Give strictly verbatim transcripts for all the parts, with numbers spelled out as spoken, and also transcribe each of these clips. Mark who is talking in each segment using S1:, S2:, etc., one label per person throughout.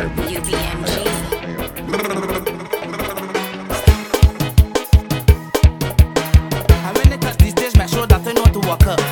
S1: U B M G.
S2: And when they touch these days, make sure that they know to walk up.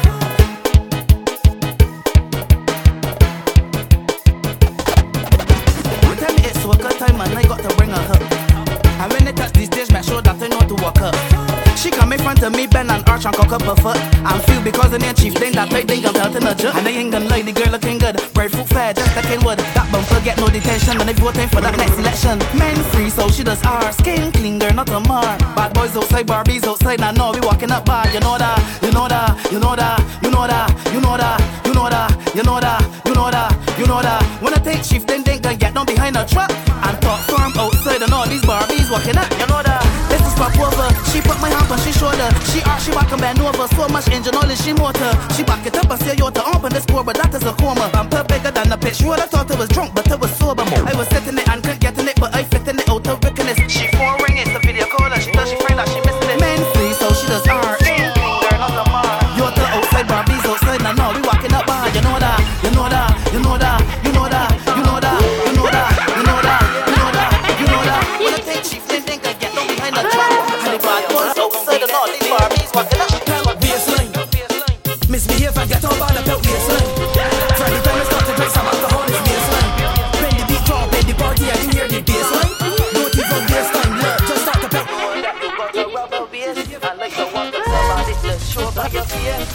S2: You tell me it's worker time and I got to bring her hook. And when they touch these days, make sure that they know to walk up. She come in front of me, bend and arch and cock up her foot. I'm feel because the name chief, then that I think I'm pelting a jerk. And they ain't gonna lie, the girl looking good. Breadfruit fair, just like in wood. That bumper get no detention, and they voting for that next election. Men free, so she does R. Skin clean, girl, not a mar. Bad boys outside, Barbies outside, now nah, no, we walking up bad. You know that, you know that, you know that, you know that, you know that, you know that, you know that, you know that, you know that. When I take shift, then they gonna get down behind a truck and talk firm outside, and all these Barbies walking up. You know that. This is pop over. She put my hand on she shoulder. She arch, she back and bend over. So much engine oil in she motor. She back it up and say yo to open the score, but that is a coma. Bumper bigger than a pitch. Roll, I thought it was drunk, but it was sober. I was sitting it and couldn't get in it, but I fit in it out of wickedness. She phone ring, it's a video call, and she does she find that she missing it. Men free, so she does R. Girl, not the mar. Yo to outside, Barbies outside, now no, we walking up behind. You know that, you know that, you know that, you know that, you know that, you know that, you know that, you know that, you know that. When I take chief, then think I get down behind the truck. And the bad boys outside, and all these Barbies walking up.
S3: Baseline, misbehave and get all bad about baseline. Friday time I start to drink some alcohol, it's baseline. When the beat drop, in the party, and you hear the baseline. Don't even waste time, look, just start to pep.
S2: You got a rubber bass, I like to walk up somebody, let's show by your face.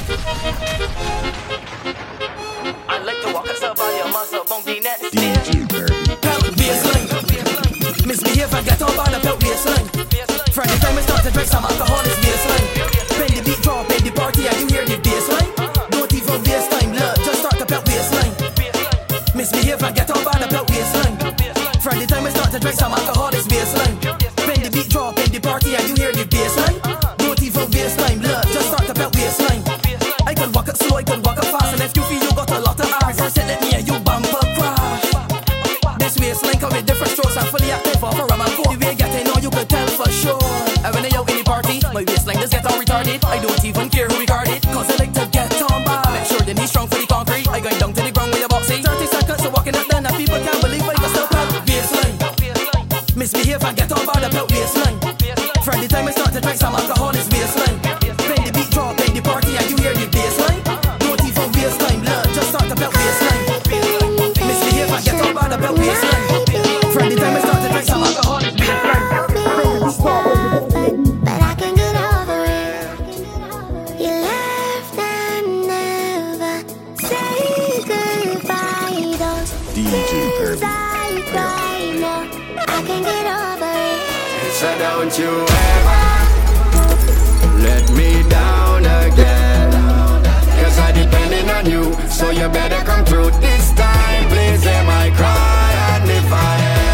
S2: I like to walk up somebody, I must have on the next day.
S3: Baseline, misbehave and get all bad about baseline. Friday time I start to drink some alcohol, it's baseline. When the beat drop, in the party, and you hear the baseline. Don't even waste time, look, just start to pep baseline. Misbehave and get all bad about baseline. Friday time I start to drink some alcohol, it's baseline. When the beat drop, in the party, and you hear the baseline. Don't even waste time, look, just start to pep baseline. I can walk up slow, I can walk up fast, and if you feel you got a lot of R's, first hit let me and you bumper crash. This waistline come with different strokes, I'm fully active off a rum and coke. The way getting on, you could tell for sure. And when I out in the party, my waistline just get all retarded. I don't even care who regard it, cause I like to get on by. Make sure the knees strong for the concrete. I going down to the ground with a boxing. thirty seconds of walking up then, and people can't believe I can still pep baseline. Misbehave and get on by the belt baseline. Friday time I start to drink some alcohol, it's baseline. When the beat drop, in the party, and you hear the baseline. Don't even waste time, look, just start to belt baseline. Misbehave and get on by the belt baseline. Friday time I start to drink some alcohol, it's baseline.
S4: But I can get over it. You left and never say goodbye. Those tears I cry now, I can get over it.
S5: So don't you ever let me down again, cause I depending on you, so you better come through this time. Please hear my cry, and if I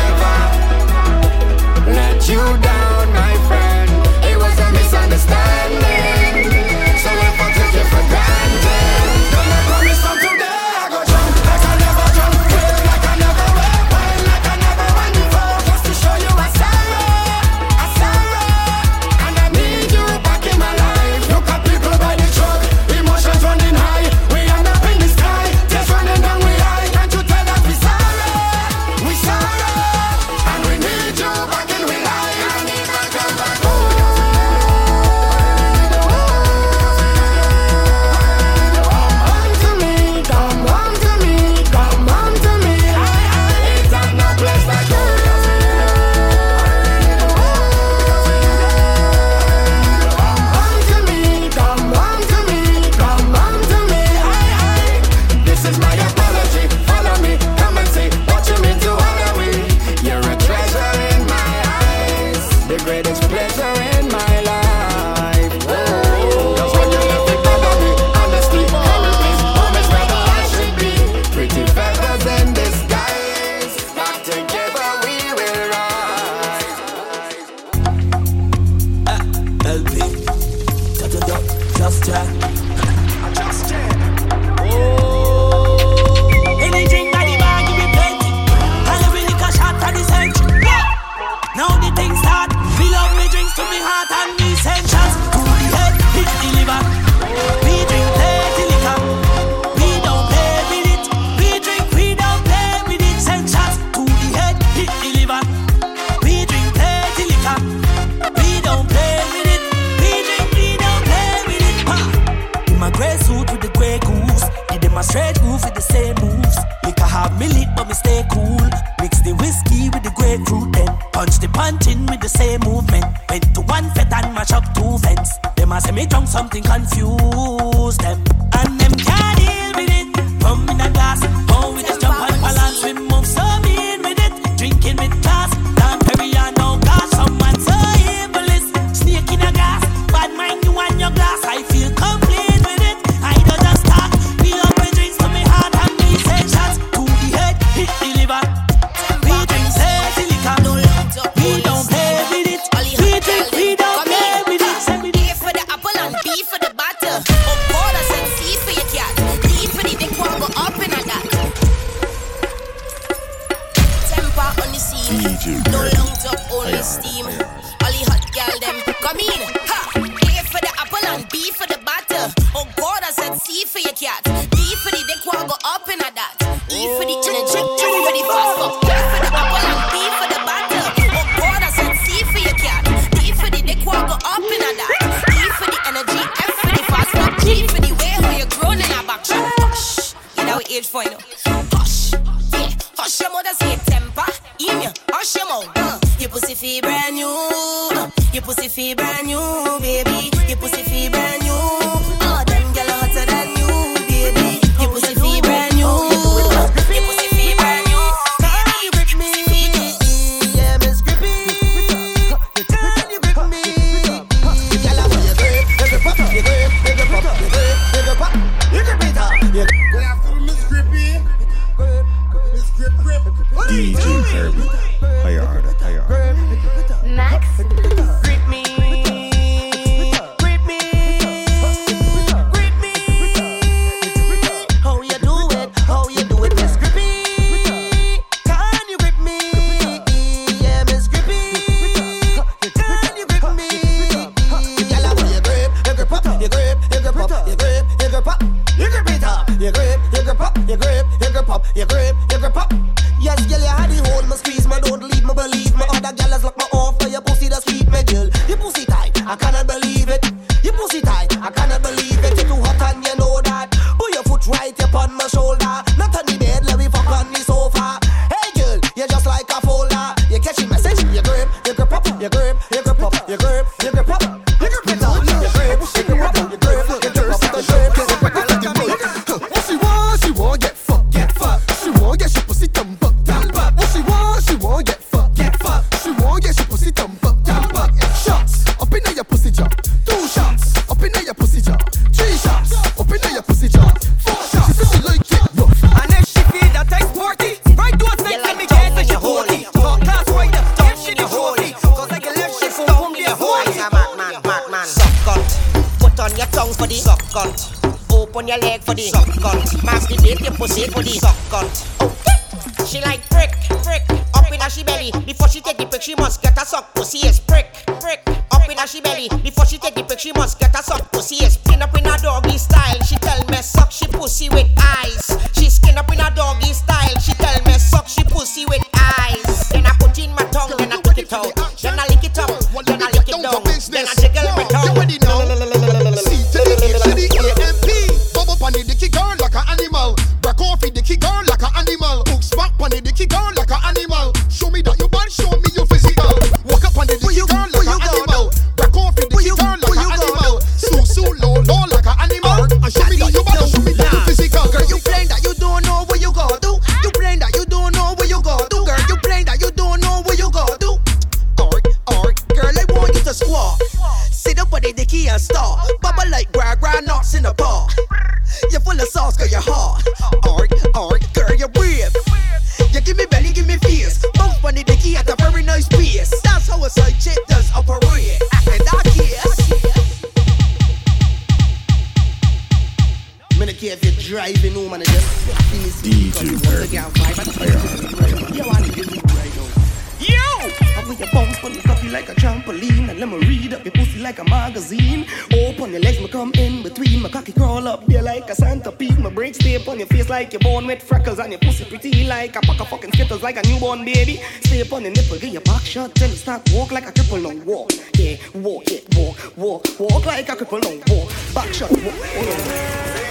S5: ever let you down, my friend, it was a misunderstanding. So if I take you for granted, don't I promise from today I go jump like I never jump, wait like I never wait, wait like I never went before, just to show you a sorrow, a sorrow. And I need you back in my life. Look at people by the truck, emotions running high. We end up in the sky, tears running down we eye. Can't you tell that we sorry, we sorry, and we need you back in we life. I need my come back home.
S4: Come home to me, come home to me, come home to me.
S5: It's not no place like home.
S4: Come home to me, come home to me, come home to me.
S5: This is my apology. Follow me, come and see what you mean to honor me. You're a treasure in my eyes, the greatest pleasure in my life. Cause when you left it bother me, honestly, can you please home is where the heart should be. Pretty feathers in disguise, back together we will rise.
S3: L P, da da da, just chat.
S5: Just check.
S3: Any drink by the bar, give me plenty. And every liquor shot at the century. Now the thing start. We love me drinks to me heart and me essentials. To the head, hit the liver. We drink plenty liquor. We don't play with it. We drink, we don't play with it. Essentials to the head. suit with the grey goose. Give them a straight move with the same moves. Liquor have me lit but me stay cool. Mix the whiskey with the grapefruit then punch the punching with the same movement. Went to one fet and mash up two vents. Them a say me drunk something confuse them. And them can't deal with it. Rum in a glass. Oh we just jump and balance. We move so mean with it. Drinking with class. Down Perry and no glass. Someone so evil is snake in a glass. Bad mind you and your glass. I feel complete with it. I don't just talk. We up with drinks to me heart and me say shots to the head. Hit the liver. We drink heavy liquor. We don't play with it. We drink, we don't play with it.
S1: A for the apple and B for the butter. Oh God, I said C for your cat. D for the dick one go up in a that. Temper on the scene. No lungs up, only steam. All the hot gal them come in. Ha! A for the apple and B for the butter. Oh God, I said C for your cat. D for the dick one go up in a that. E for the energy, F for the fast up. A for the apple and B for the butter. Oh God, I said C for your cat. D for the dick one go up in a that. E for the energy, F for the fast up. G for the way where you're grown in a back. Hush, you know age for you know. Hush, yeah, hush your mother say temper. In you, hush your mouth. Uh, your pussy feel brand new. Uh, your pussy feel brand new, baby. Your pussy feel brand new. Oh, them gyal are hotter than you, baby. Your pussy feel brand new. Uh, your pussy feel brand new. Can you grip me?
S3: Yeah, Miss Grippy. Can you grip me? Gyal I want you grip, you grip up, you grip, you grip up, you grip, you grip up, you grip it up.
S5: Go after Miss Grippy. Miss Grip Grip.
S6: D J Kirby. Higher order, higher order.
S4: Max.
S3: Grip me. Grip me. Grip me. How you do it? How you do it, Miss Grippy? Can you grip me? Yeah, Miss Grippy. Can you grip me? Gyal I want you grip, you grip up, you grip, you grip up, you grip, you grip up, you grip it up, you grip, you grip up, you grip, you grip up, you grip, you grip up. Yes, girl, you had the hold, me squeeze, me don't leave, me believe me. Other girls lock me off, for your pussy that's keep me, girl. Your pussy tight, I cannot believe it. Your pussy tight, I cannot believe it. You're too hot and you know that. Put your foot right upon my shoulder, not on the bed, let me fuck on the sofa. Hey girl, you're just like a folder. You catch the message, you grip, you grip up, you grip, you grip up, you grip, you grip up, you grip it up, you grip, you grip up, you grip, you grip up, you grip, you grip up.
S5: What she want, she want get fucked, get fucked. She want get she pussy dumb up, dumb up. What she want, she want get fucked, get fucked. She want get she pussy dumb up, dumb up. Shots up in your pussy jaw, two shots up in your pussy jaw, three shots up in your pussy jaw, four shots. She said she like it rough.
S3: And if she feel that I sporty, right those nights let me get to she forty. Top class rider, if she the trophy, cause I can left she stone the whole.
S7: Man, man, man, man. Suck cunt. Put on your tongue for the suck cunt. Open your leg for the suck cunt. Masturbate your pussy for the suck cunt. Okay. She like prick, prick. Up in her she belly. Before she take the prick, she must get a suck pussy is prick, prick. Up in her she belly. Before she take the prick, she must get a suck pussy is skin up in her doggy style. She tell me suck she pussy with eyes. She skin up in her doggy style. She tell me suck she pussy with eyes. Then I put in my tongue, then I take it out. Then I lick it up, then I lick it down. Then I jiggle my tongue.
S5: You ready now? C to the H to the A M P. Bubble on the dicky girl like an animal. Break off the dicky girl like an animal. Hook smack on the dicky girl like an animal. Show me that you bad, show me your physical. Walk up on the dicky girl like an animal. Break off the dicky girl like an animal. Sue sue low low like an animal. And show me that you bad, show me that you physical.
S3: Girl, you playing that you don't know what you gonna do. You playing that you don't know what you gonna do. Girl, you playing that you don't know what you gonna do. Alright, alright, girl, I want you to squawk. Sit up on the dicky and star. Bubble like gra gra nuts in the bar. You're full of sauce, girl, you're hard. Alright, alright, girl, you're brave. You give me belly, give me face. Both on the dicky at a very nice pace. That's how a side chick does operate. And I guess. Minute care if you're driving home and it just feels
S6: D J Kirby.
S3: You want to give me right now. Yo! I put your bump on your cocky like a trampoline. And let me read up your pussy like a magazine. Open your legs, me come in between. My cocky crawl up there like a centipede. My brakes stay up on your face like you're born with freckles. And your pussy pretty like a pack of fucking skittles like a newborn baby. Stay up on the nipple, get your back shot till you start walk like a cripple long walk. Yeah, walk it, walk, walk, walk like a cripple long walk. Back shot, walk, walk.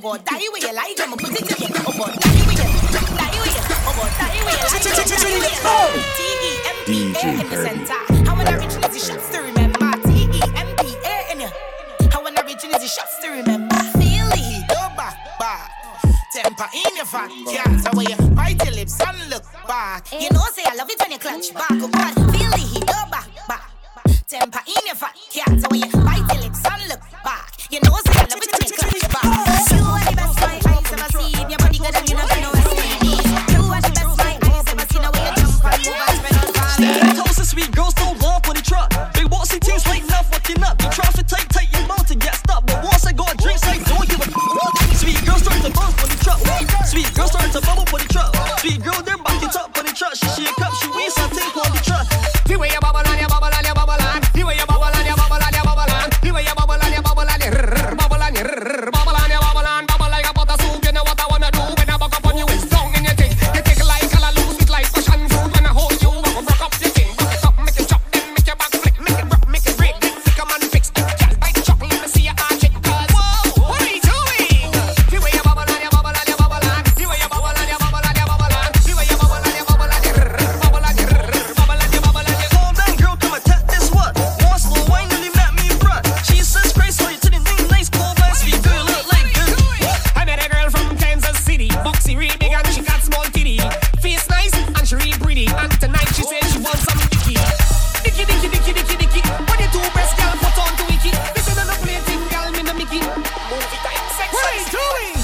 S1: God, die where you like, I'ma put it in you. Oh God, die where you, die where you, oh God, die where you like, die where you like. T E M P A in the center. How an original is the shots to remember. T E M P A in you. How an original is the shots to remember. Feel it, go back, back. Temper in your fat, yeah. So when you bite your lips and look back, you know say I love it when you clutch back. Oh God, feel the heat, go back, back. Temper in your fat, yeah. So when you bite your lips and look back, you know say I love it when you clutch back. You are the best my eyes ever seen. Your body good and you never know what's in it. You are the best my eyes ever seen. The way you jump and move and spread out far.
S8: Standing toes and sweet girls don't love on the truck. Big bossy teams waiting up, fucking up. You try to take, take your mouth to get stuck, but once I go a drink, say don't give a f***. Sweet girls start to buzz for the truck. Sweet girl start to bubble for the truck. Sweet girl then back it up for the truck. She shake up, she waist and take on the truck.
S9: The way you bubble and you bubble and you bubble and the way you bubble and you bubble and you bubble and the way you bubble and you bubble and you bubble and you bubble and you bubble and bubble like a butter soup. You know what I wanna do when I buck up on you? It's down in your thing. You take it like a loose, it like passion fruit. When I hold you, I will rock up your thing. Rock it up, make it chop, then make your back flick, make it rock, make it break, then flick 'em and fix. Girl, bite the chocolate, let me see your arch it. Cause whoa, what are you doing? The way you bubble and you bubble and you bubble and the way you bubble and you bubble and you bubble and the way you bubble and you bubble and you bubble and you bubble and you bubble and you.
S8: Calm down, girl, come attack this what? One slow wine, nearly met me bruh. She says Christ, so you to the thing nice, cold man, sweet girl, look like good.
S9: I met a girl from Kansas City, boxy real big and she got small titty. Face nice and she real pretty, and tonight she said she wants some dicky. Dicky, dicky, dicky, dicky, dicky. When you two breast girl put on to wiki, this is another plating girl in the Mickey. Movie time, sex, what are you doing?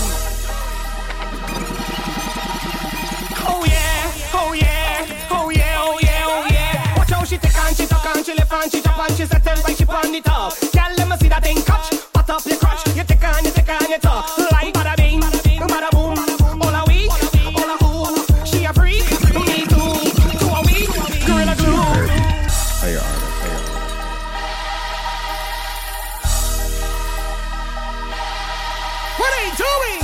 S9: Oh yeah, oh yeah, oh yeah, oh yeah, oh yeah. Watch how she take and she tuck and she left and she jump and she settle like she on the top. Girl, let me see that thing catch, pat up your crotch. You take and you take and you talk like bada bing, bada boom. All a week, all a who, she a freak, me too. Two a week, gorilla glue.
S6: Higher order, higher order.
S9: What are you doing?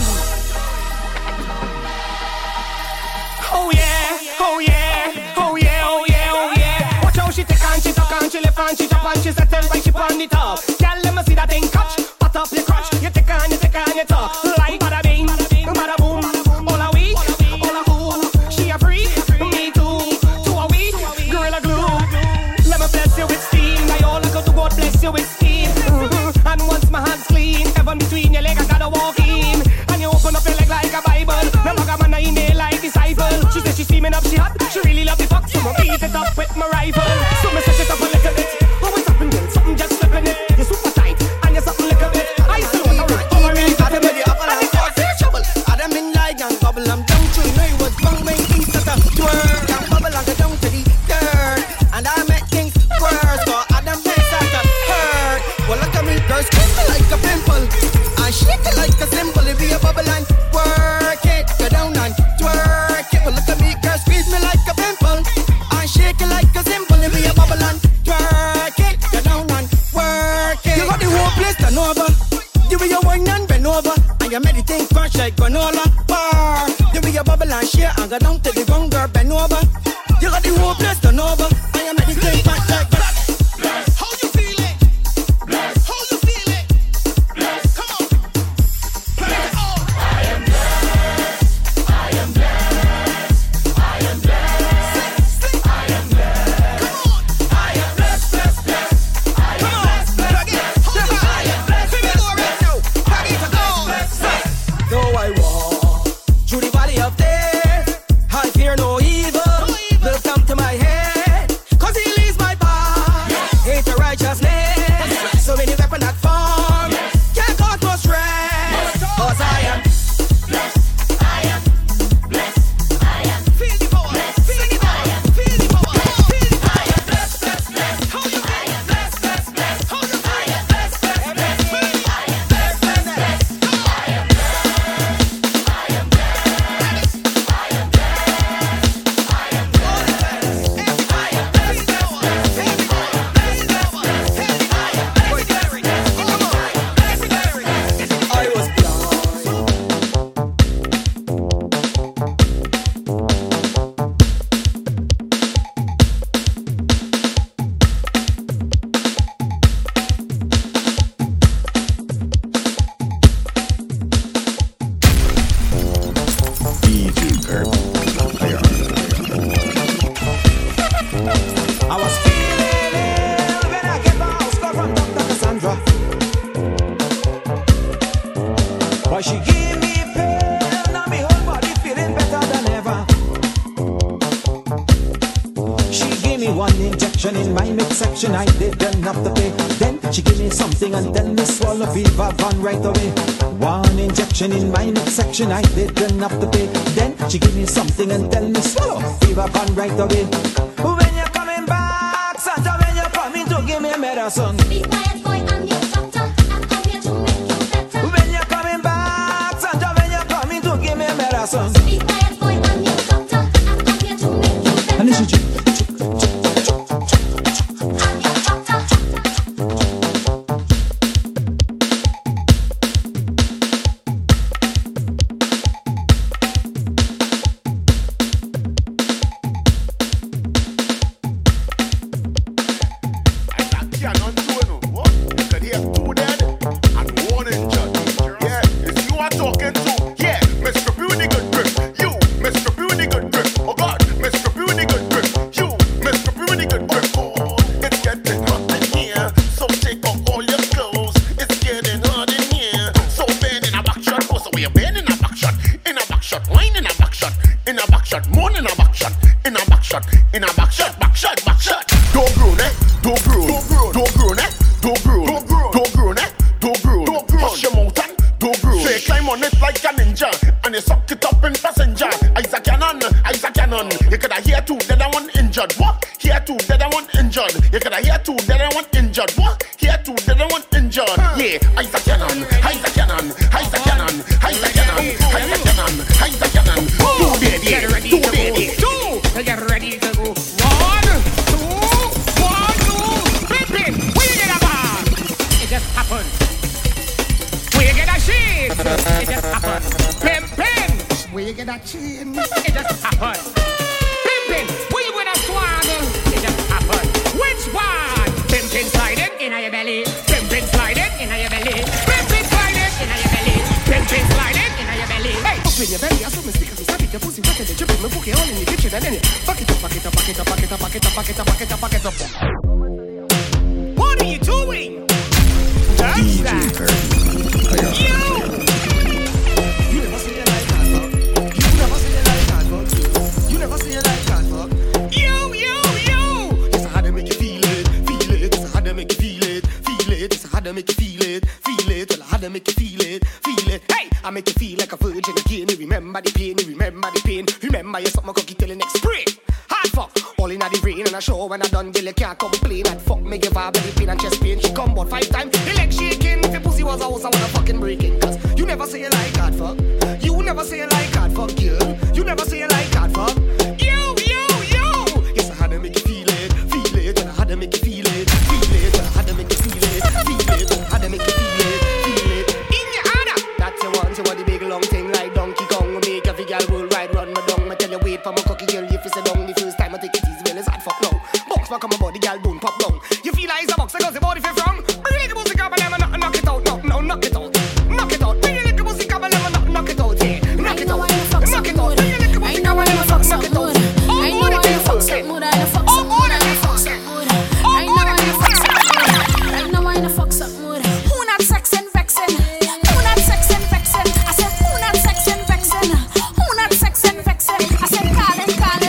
S9: Oh yeah, oh yeah, oh yeah, oh yeah, oh yeah. Watch how she take and she tuck and she left and she jump and she settle like she on the top. Girl, let me see that thing catch, pat up your crotch. You take and you take and you talk like bada bing, bada boom. All a week, all a who, she a freak, me too. Two a week, gorilla glue. Let me bless you with steam. I all I go to God bless you with steam. Mm-hmm. And once my hands clean, heaven between your legs I gotta walk in. And you open up your leg like a Bible. Now I got my in there like disciple. She said she steaming up, she hot. She really love the fuck, so I beat it up with my rifle. So me set it up a little bit. Oh, what's happening? Something just slipping it. You're super tight and you're something little bit. I still want to run over it.
S3: Adam in the apple and cause their trouble. Adam in like and bubble and down to know it was wrong when things start to twerk and bubble and go down to the dirt. And I make things worse, so Adam makes start to hurt. Well, look at me, girl, squeeze me like a pimple and shake it like a symbol. If you a bubble and work it, go down and twerk it. Well, look at me, girl, squeeze me like a pimple and shake it like a symbol. If you a bubble and twerk it, go down and work it. You got the whole place turn over. The way you whine and bend over, and you make the thing crush like granola bar. The way you bubble and share and go down to the ground, girl, bend over. You got the whole place turn over, and you make the thing crush like granola.
S9: How you feel it? Bless. How you feel it? Bless. Come on. Play it all. I am blessed. I am blessed. I am blessed. I am blessed. Come on. I am blessed, blessed, blessed. I am blessed, blessed, blessed. I am blessed. Here we go right now. Plug it on.
S3: Though I walk through the valley of death, I fear no evil. Will come to my head.
S6: Kirby.
S3: I was feeling ill when I get my house call from Doctor Cassandra. But she gave me a pill, now my whole body feeling better than ever. She gave me one injection in my midsection, I didn't have to pay. Then she gave me something and then me swallow fever van right away. One injection in my midsection, I didn't have to pay. Then she gave me something and then me swallow fever van right away. When you're coming back, Santa, when you're coming to give me a medicine.
S4: Be quiet, boy, I'm your doctor. I'm here to make you better.
S3: When you're coming back, Santa, when you're coming to give me a medicine.
S4: Be quiet, boy, I'm your doctor. I'm here to make you better.
S3: And listen to you.
S4: I'm your doctor.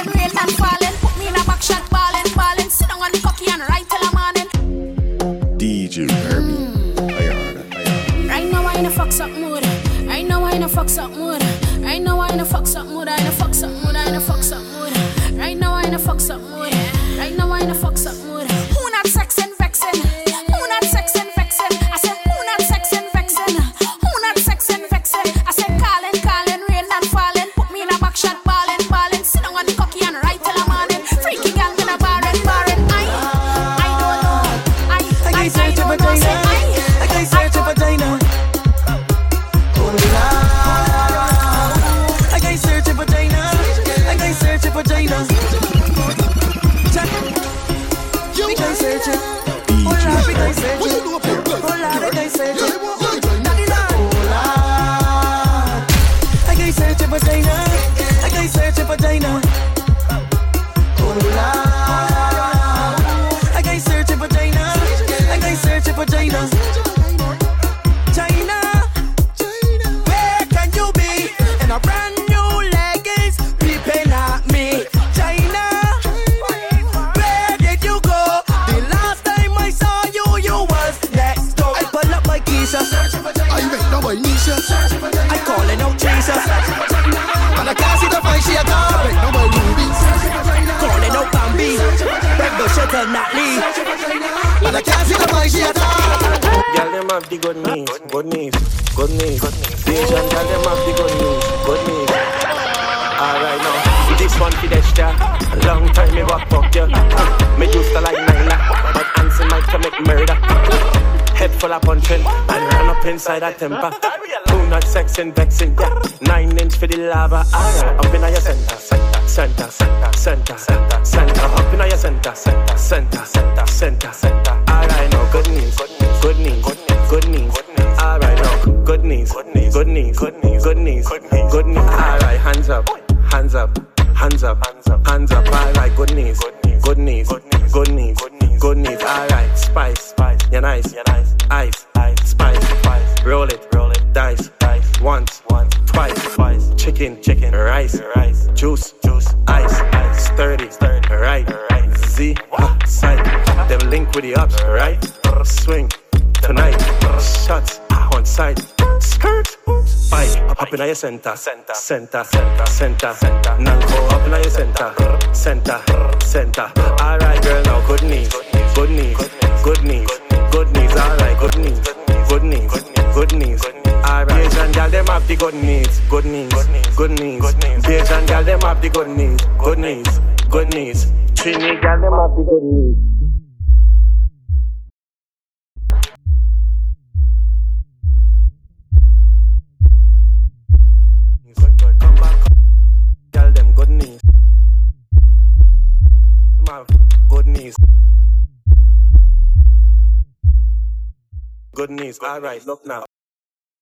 S6: D
S3: she tell Natalie. And I can't see the boy she at all.
S10: Girl, them have the good knees, good knees, good knees. Asian girl, them have the good knees, good knees. Alright now, this one for the star. A long time me walk fuck you. Me used to like Nyla, but Anson might commit murder. Head full of punching, and run up inside a temper. Do not sexing, vexing, yeah. Nine inch for the lava, alright. Up in your center, center, center, center, center, center, center. Up in your center, center, center, center, center, center. Alright now, good knees, good knees, good knees. Alright now, good knees, good knees, good knees, good knees, good knees, good knees. Alright, hands up, hands up, hands up, hands up. Alright, good knees, good knees, good knees, good knees. Alright, spice, spice, you're nice, you're nice. Ice, ice, spice, spice. Roll it, roll it, dice, dice. Once, once, twice, twice. Chicken, chicken, rice, rice. Juice, juice, ice, ice. Sturdy, sturdy, right, right. Z, ha, sight. Them link with the ups, right? Swing tonight. Shots on side. Skirt, bite. Up in your center, center, center, center, center, center. Nanko up in your center, center, center. Alright, girl, now good knees, good knees, good knees. Good knees, alright, good knees, good knees, good knees, alright. Asian girl, them have the good knees, good knees, good knees. Asian girl, them have the good knees, good knees, good knees. Trini girl, them have the good knees. Come back, girl, them good knees. Them have good knees. Good knees, alright, look now.